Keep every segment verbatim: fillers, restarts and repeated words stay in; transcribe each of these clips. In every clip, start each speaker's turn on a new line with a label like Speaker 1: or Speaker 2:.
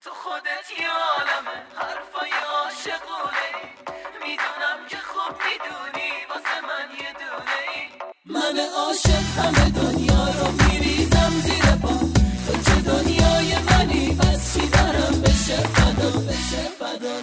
Speaker 1: تو خودت یه عالمه حرفای عاشقونه، میدونم که خوب میدونی واسه من یه دونه ای. من عاشق همه دنیا رو میریزم زیر پا، تو که دنیای منی پس چی دارم بشه فدا بشه فدا.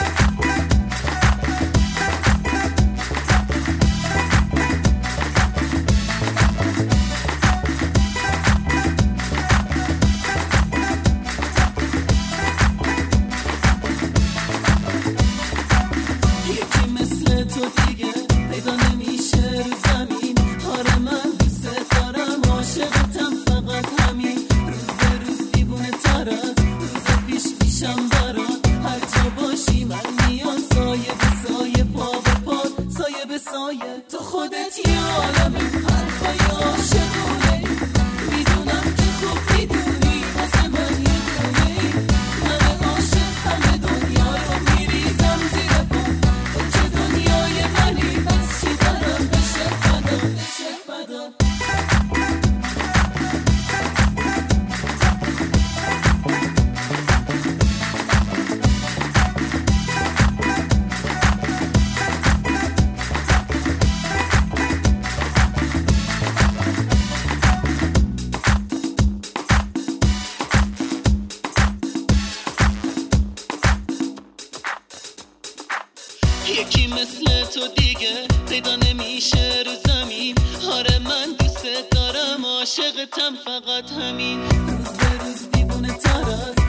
Speaker 1: تو دیگه پیدا نمیشه رو زمین، آره من دوست دارم عاشقتم فقط همین. روز به روز دیوونه ترات، روز پیش پیشم برات، هر جا باشی من میان سایه به سایه پا به پا سایه به سایه. تو خودت یه عالمه حرفای عاشقونه، میدونم که خوب میدونی واسه من یه دونه ای. من عاشق همه دنیا رو میریزم زیر پا، تو که دنیای منی بس چی دارم بشه فدا بشه فدا. یکی مثل تو دیگه پیدا نمیشه رو زمین، آره من دوست دارم عاشقتم فقط همین. روز به روز دیوونه ترات،